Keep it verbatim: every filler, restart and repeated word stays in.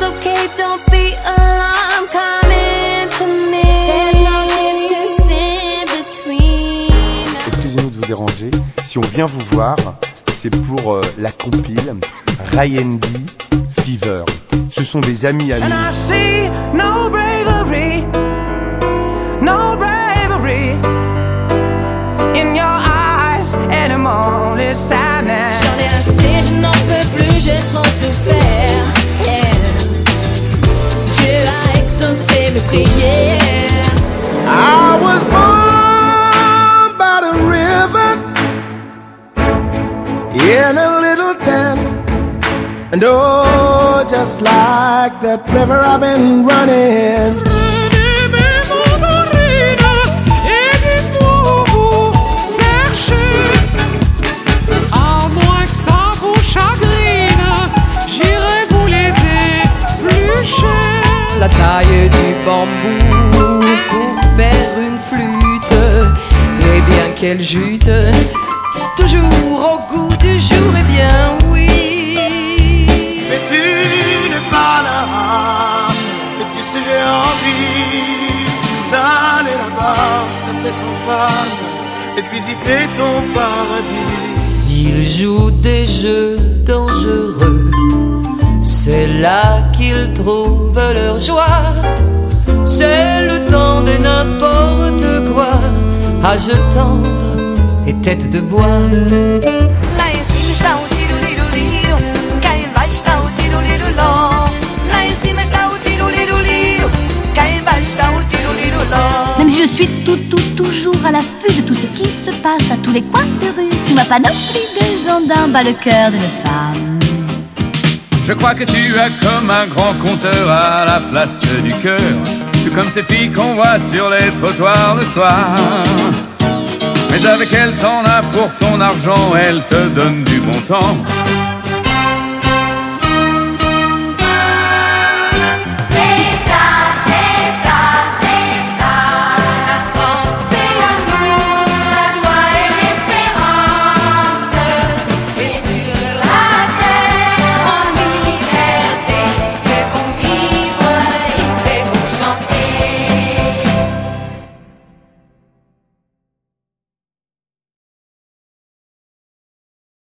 It's okay, don't be alarmed, come into me. There's no distance in between. Excusez-nous de vous déranger. Si on vient vous voir, c'est pour euh, la compile Ryan B Fever. Ce sont des amis à nous. And I see no bravery, no bravery in your eyes anymore, only sadness. J'en ai assez, je n'en peux plus, j'ai trop souffert. Yeah. Dieu a exaucé mes prières. I was born by the river in a little tent, and oh, just like that river I've been running. À moins que ça vous chagrine, j'irai vous les éplucher. La taille du bambou pour faire une flûte, et bien qu'elle jute, toujours au goût du jour, et bien oui. Mais tu n'es pas là, et tu sais j'ai envie d'aller là-bas, de tête en face, et de visiter ton paradis. Ils jouent des jeux dangereux, c'est là qu'ils trouvent leur joie. C'est le temps de n'importe quoi, âge tendre et tête de bois. Lá em cima está o tiro-liro-liro, cá embaixo está o tiro-liro-ló. Lá em cima está o tiro-liro-liro, cá embaixo está o tiro-liro-ló. Même si je suis tout, tout, toujours à l'affût de tout ce qui se passe à tous les coins de rue, sous ma panoplie de gendarmes bat le cœur d'une femme. Je crois que tu as comme un grand conteur à la place du cœur, tout comme ces filles qu'on voit sur les trottoirs le soir. Mais avec elle t'en as pour ton argent, elle te donne du bon temps.